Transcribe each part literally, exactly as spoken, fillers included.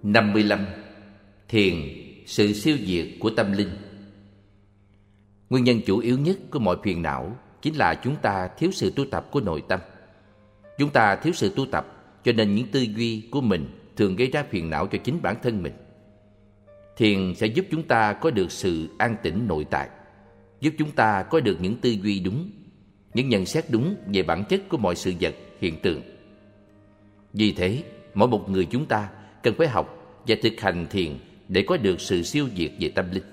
năm mươi lăm. Thiền, sự siêu diệt của tâm linh. Nguyên nhân chủ yếu nhất của mọi phiền não chính là chúng ta thiếu sự tu tập của nội tâm. Chúng ta thiếu sự tu tập, cho nên những tư duy của mình thường gây ra phiền não cho chính bản thân mình. Thiền sẽ giúp chúng ta có được sự an tĩnh nội tại, giúp chúng ta có được những tư duy đúng, những nhận xét đúng về bản chất của mọi sự vật, hiện tượng. Vì thế, mỗi một người chúng ta cần phải học và thực hành thiền để có được sự siêu diệt về tâm linh.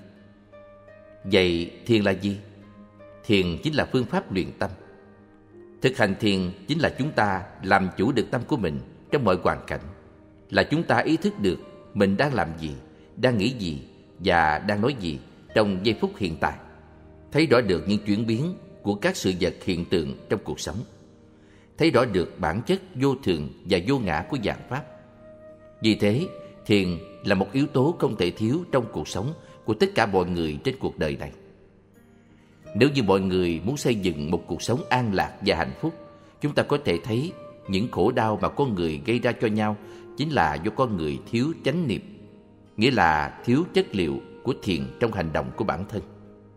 Vậy thiền là gì? Thiền chính là phương pháp luyện tâm. Thực hành thiền chính là chúng ta làm chủ được tâm của mình trong mọi hoàn cảnh, là chúng ta ý thức được mình đang làm gì, đang nghĩ gì và đang nói gì trong giây phút hiện tại, thấy rõ được những chuyển biến của các sự vật hiện tượng trong cuộc sống, thấy rõ được bản chất vô thường và vô ngã của vạn pháp. Vì thế, thiền là một yếu tố không thể thiếu trong cuộc sống của tất cả mọi người trên cuộc đời này. Nếu như mọi người muốn xây dựng một cuộc sống an lạc và hạnh phúc, chúng ta có thể thấy những khổ đau mà con người gây ra cho nhau chính là do con người thiếu chánh niệm, nghĩa là thiếu chất liệu của thiền trong hành động của bản thân.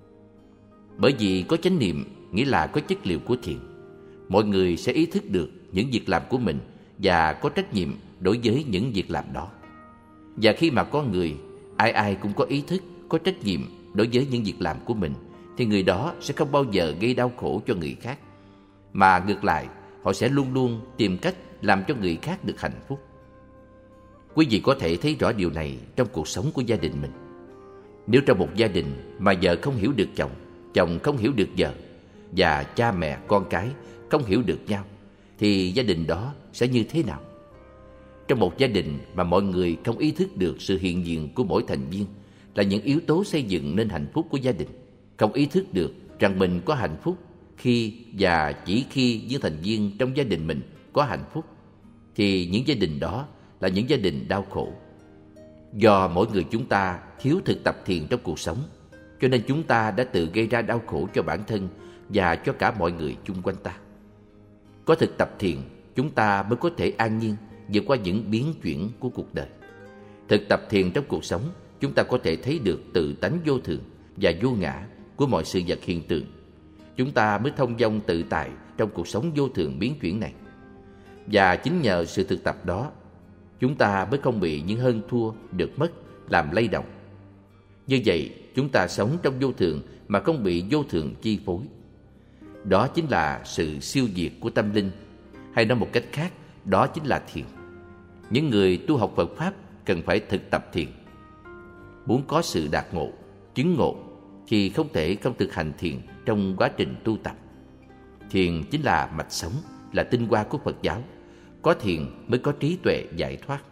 Bởi vì có chánh niệm nghĩa là có chất liệu của thiền, mọi người sẽ ý thức được những việc làm của mình và có trách nhiệm đối với những việc làm đó. Và khi mà có người, ai ai cũng có ý thức, có trách nhiệm đối với những việc làm của mình, thì người đó sẽ không bao giờ gây đau khổ cho người khác, mà ngược lại, họ sẽ luôn luôn tìm cách làm cho người khác được hạnh phúc. Quý vị có thể thấy rõ điều này trong cuộc sống của gia đình mình. Nếu trong một gia đình mà vợ không hiểu được chồng, chồng không hiểu được vợ, và cha mẹ con cái không hiểu được nhau, thì gia đình đó sẽ như thế nào? Trong một gia đình mà mọi người không ý thức được sự hiện diện của mỗi thành viên là những yếu tố xây dựng nên hạnh phúc của gia đình, không ý thức được rằng mình có hạnh phúc khi và chỉ khi những thành viên trong gia đình mình có hạnh phúc, thì những gia đình đó là những gia đình đau khổ. Do mỗi người chúng ta thiếu thực tập thiền trong cuộc sống, cho nên chúng ta đã tự gây ra đau khổ cho bản thân và cho cả mọi người chung quanh ta. Có thực tập thiền, chúng ta mới có thể an nhiên vượt qua những biến chuyển của cuộc đời. Thực tập thiền trong cuộc sống, chúng ta có thể thấy được tự tánh vô thường và vô ngã của mọi sự vật hiện tượng. Chúng ta mới thông dong tự tại trong cuộc sống vô thường biến chuyển này. Và chính nhờ sự thực tập đó, chúng ta mới không bị những hơn thua, được mất làm lay động. Như vậy, chúng ta sống trong vô thường mà không bị vô thường chi phối. Đó chính là sự siêu diệt của tâm linh, hay nói một cách khác, đó chính là thiền. Những người tu học Phật Pháp cần phải thực tập thiền. Muốn có sự đạt ngộ, chứng ngộ, thì không thể không thực hành thiền trong quá trình tu tập. Thiền chính là mạch sống, là tinh hoa của Phật giáo. Có thiền mới có trí tuệ giải thoát.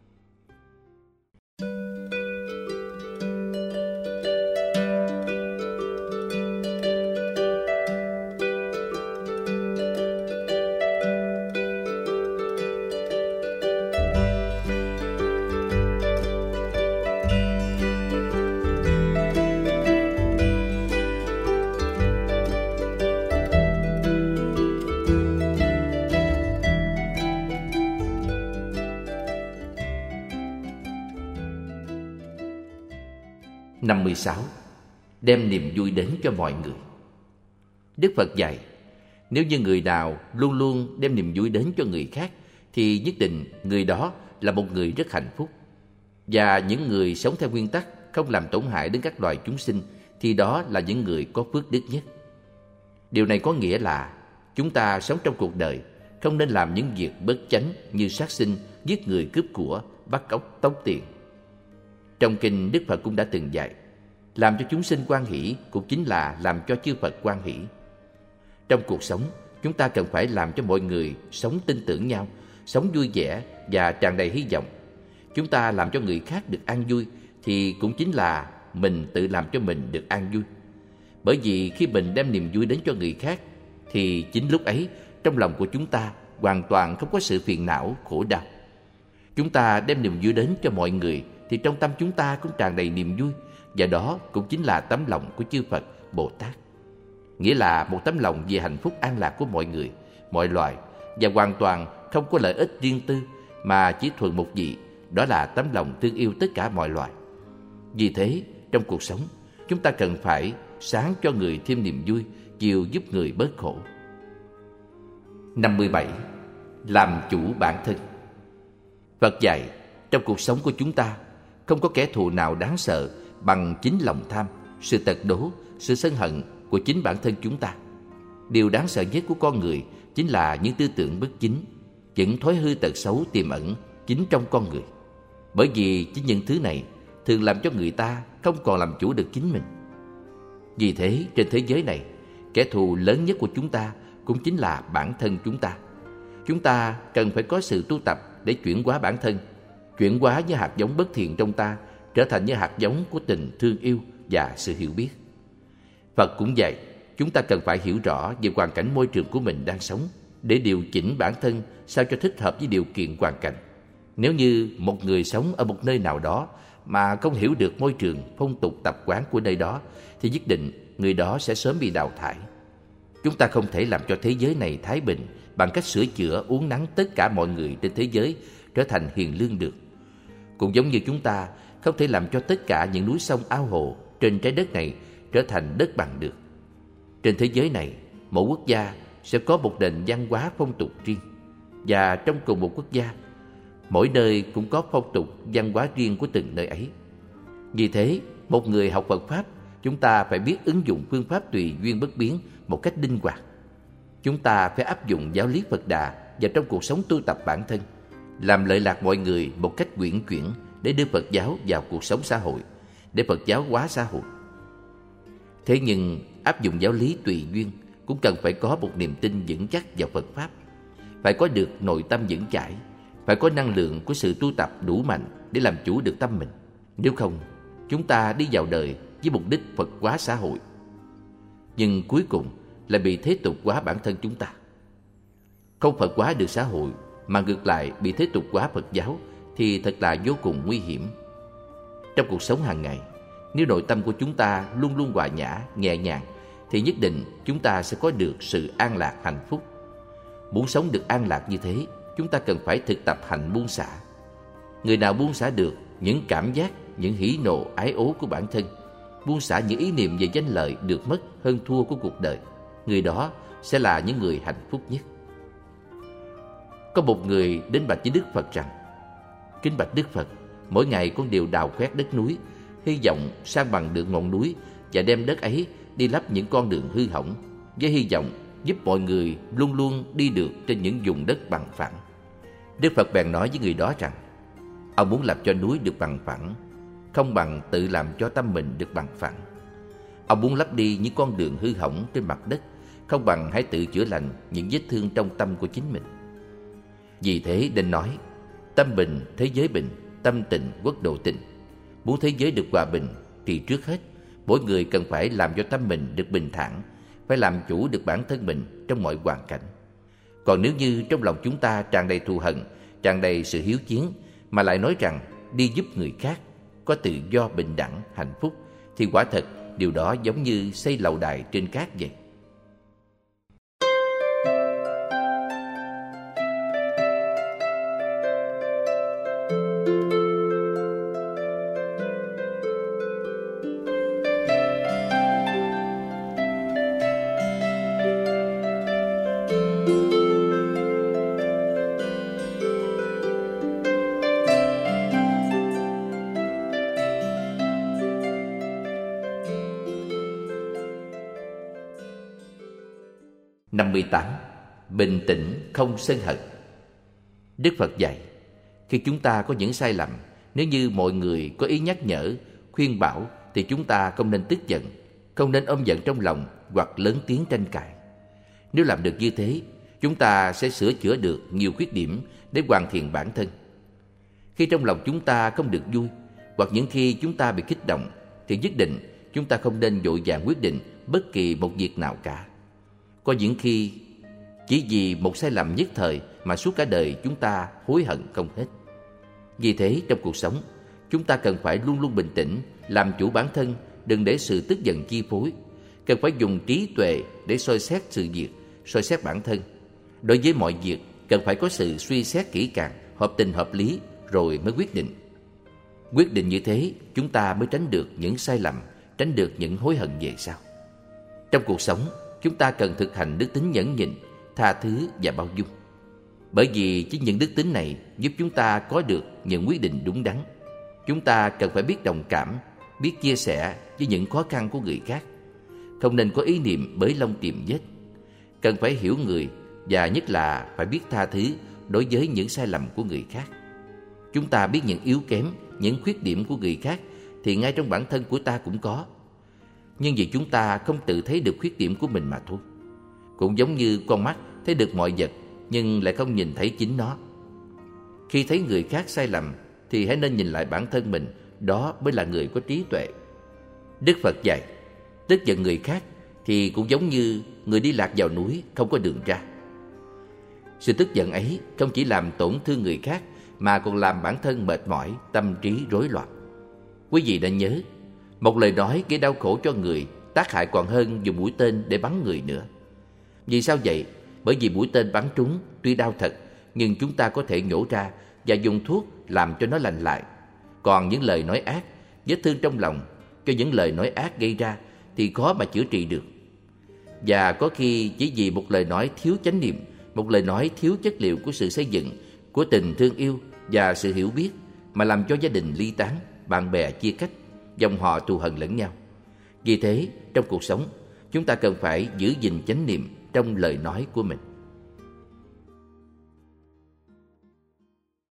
năm mươi sáu. Đem niềm vui đến cho mọi người. Đức Phật dạy, nếu như người nào luôn luôn đem niềm vui đến cho người khác, thì nhất định người đó là một người rất hạnh phúc. Và những người sống theo nguyên tắc không làm tổn hại đến các loài chúng sinh, thì đó là những người có phước đức nhất. Điều này có nghĩa là chúng ta sống trong cuộc đời không nên làm những việc bất chánh như sát sinh, giết người, cướp của, bắt cóc, tống tiền. Trong kinh, Đức Phật cũng đã từng dạy, làm cho chúng sinh hoan hỷ cũng chính là làm cho chư Phật hoan hỷ. Trong cuộc sống, chúng ta cần phải làm cho mọi người sống tin tưởng nhau, sống vui vẻ và tràn đầy hy vọng. Chúng ta làm cho người khác được an vui thì cũng chính là mình tự làm cho mình được an vui. Bởi vì khi mình đem niềm vui đến cho người khác, thì chính lúc ấy trong lòng của chúng ta hoàn toàn không có sự phiền não, khổ đau. Chúng ta đem niềm vui đến cho mọi người thì trong tâm chúng ta cũng tràn đầy niềm vui, và đó cũng chính là tấm lòng của chư Phật, Bồ Tát. Nghĩa là một tấm lòng về hạnh phúc an lạc của mọi người, mọi loài, và hoàn toàn không có lợi ích riêng tư, mà chỉ thuần một vị đó là tấm lòng thương yêu tất cả mọi loài. Vì thế, trong cuộc sống, chúng ta cần phải sáng cho người thêm niềm vui, chiều giúp người bớt khổ. năm mươi bảy. Làm chủ bản thân. Phật dạy, trong cuộc sống của chúng ta, không có kẻ thù nào đáng sợ bằng chính lòng tham, sự tật đố, sự sân hận của chính bản thân chúng ta. Điều đáng sợ nhất của con người chính là những tư tưởng bất chính, những thói hư tật xấu tiềm ẩn chính trong con người. Bởi vì chính những thứ này thường làm cho người ta không còn làm chủ được chính mình. Vì thế, trên thế giới này, kẻ thù lớn nhất của chúng ta cũng chính là bản thân chúng ta. Chúng ta cần phải có sự tu tập để chuyển hóa bản thân, chuyển hóa những hạt giống bất thiện trong ta trở thành những hạt giống của tình thương yêu và sự hiểu biết. Phật cũng dạy, chúng ta cần phải hiểu rõ về hoàn cảnh môi trường của mình đang sống để điều chỉnh bản thân sao cho thích hợp với điều kiện hoàn cảnh. Nếu như một người sống ở một nơi nào đó mà không hiểu được môi trường, phong tục tập quán của nơi đó, thì nhất định người đó sẽ sớm bị đào thải. Chúng ta không thể làm cho thế giới này thái bình bằng cách sửa chữa uốn nắn tất cả mọi người trên thế giới trở thành hiền lương được. Cũng giống như chúng ta không thể làm cho tất cả những núi sông ao hồ trên trái đất này trở thành đất bằng được. Trên thế giới này, mỗi quốc gia sẽ có một nền văn hóa phong tục riêng, và trong cùng một quốc gia, mỗi nơi cũng có phong tục văn hóa riêng của từng nơi ấy. Vì thế, một người học Phật Pháp, chúng ta phải biết ứng dụng phương pháp tùy duyên bất biến một cách linh hoạt. Chúng ta phải áp dụng giáo lý Phật Đà vào trong cuộc sống tu tập bản thân, làm lợi lạc mọi người một cách uyển chuyển để đưa Phật giáo vào cuộc sống xã hội, để Phật giáo hóa xã hội. Thế nhưng áp dụng giáo lý tùy duyên cũng cần phải có một niềm tin vững chắc vào Phật Pháp, phải có được nội tâm vững chãi, phải có năng lượng của sự tu tập đủ mạnh để làm chủ được tâm mình. Nếu không, chúng ta đi vào đời với mục đích Phật hóa xã hội, nhưng cuối cùng là bị thế tục hóa bản thân chúng ta. Không Phật hóa được xã hội mà ngược lại bị thế tục hóa Phật giáo thì thật là vô cùng nguy hiểm. Trong cuộc sống hàng ngày, nếu nội tâm của chúng ta luôn luôn hòa nhã, nhẹ nhàng, thì nhất định chúng ta sẽ có được sự an lạc hạnh phúc. Muốn sống được an lạc như thế, chúng ta cần phải thực tập hạnh buông xả. Người nào buông xả được những cảm giác, những hỉ nộ ái ố của bản thân, buông xả những ý niệm về danh lợi được mất hơn thua của cuộc đời, người đó sẽ là những người hạnh phúc nhất. Có một người đến bạch với Đức Phật rằng: Kính bạch Đức Phật, mỗi ngày con đều đào khoét đất núi, hy vọng san bằng được ngọn núi và đem đất ấy đi lắp những con đường hư hỏng, với hy vọng giúp mọi người luôn luôn đi được trên những vùng đất bằng phẳng. Đức Phật bèn nói với người đó rằng: Ông muốn làm cho núi được bằng phẳng, không bằng tự làm cho tâm mình được bằng phẳng. Ông muốn lấp đi những con đường hư hỏng trên mặt đất, không bằng hãy tự chữa lành những vết thương trong tâm của chính mình. Vì thế nên nói: Tâm bình, thế giới bình, tâm tịnh, quốc độ tịnh. Muốn thế giới được hòa bình thì trước hết mỗi người cần phải làm cho tâm mình được bình thản, phải làm chủ được bản thân mình trong mọi hoàn cảnh. Còn nếu như trong lòng chúng ta tràn đầy thù hận, tràn đầy sự hiếu chiến, mà lại nói rằng đi giúp người khác, có tự do, bình đẳng, hạnh phúc, thì quả thật điều đó giống như xây lầu đài trên cát vậy. năm mươi tám. Bình tĩnh không sân hận. Đức Phật dạy, khi chúng ta có những sai lầm, nếu như mọi người có ý nhắc nhở, khuyên bảo, thì chúng ta không nên tức giận, không nên ôm giận trong lòng hoặc lớn tiếng tranh cãi. Nếu làm được như thế, chúng ta sẽ sửa chữa được nhiều khuyết điểm để hoàn thiện bản thân. Khi trong lòng chúng ta không được vui, hoặc những khi chúng ta bị kích động, thì nhất định chúng ta không nên vội vàng quyết định bất kỳ một việc nào cả. Có những khi chỉ vì một sai lầm nhất thời mà suốt cả đời chúng ta hối hận không hết. Vì thế trong cuộc sống, chúng ta cần phải luôn luôn bình tĩnh, làm chủ bản thân, đừng để sự tức giận chi phối. Cần phải dùng trí tuệ để soi xét sự việc, soi xét bản thân. Đối với mọi việc, cần phải có sự suy xét kỹ càng, hợp tình hợp lý, rồi mới quyết định. Quyết định như thế, chúng ta mới tránh được những sai lầm, tránh được những hối hận về sau. Trong cuộc sống, chúng ta cần thực hành đức tính nhẫn nhịn, tha thứ và bao dung. Bởi vì chính những đức tính này giúp chúng ta có được những quyết định đúng đắn. Chúng ta cần phải biết đồng cảm, biết chia sẻ với những khó khăn của người khác. Không nên có ý niệm bới lông tìm vết. Cần phải hiểu người và nhất là phải biết tha thứ đối với những sai lầm của người khác. Chúng ta biết những yếu kém, những khuyết điểm của người khác thì ngay trong bản thân của ta cũng có. Nhưng vì chúng ta không tự thấy được khuyết điểm của mình mà thôi. Cũng giống như con mắt thấy được mọi vật nhưng lại không nhìn thấy chính nó. Khi thấy người khác sai lầm thì hãy nên nhìn lại bản thân mình, đó mới là người có trí tuệ. Đức Phật dạy, tức giận người khác thì cũng giống như người đi lạc vào núi không có đường ra. Sự tức giận ấy không chỉ làm tổn thương người khác mà còn làm bản thân mệt mỏi, tâm trí rối loạn. Quý vị nên nhớ, một lời nói gây đau khổ cho người tác hại còn hơn dùng mũi tên để bắn người nữa. Vì sao vậy? Bởi vì mũi tên bắn trúng tuy đau thật, nhưng chúng ta có thể nhổ ra và dùng thuốc làm cho nó lành lại. Còn những lời nói ác, vết thương trong lòng cho những lời nói ác gây ra thì khó mà chữa trị được. Và có khi chỉ vì một lời nói thiếu chánh niệm, một lời nói thiếu chất liệu của sự xây dựng, của tình thương yêu và sự hiểu biết mà làm cho gia đình ly tán, bạn bè chia cách, dòng họ thù hận lẫn nhau. Vì thế, trong cuộc sống, chúng ta cần phải giữ gìn chánh niệm trong lời nói của mình.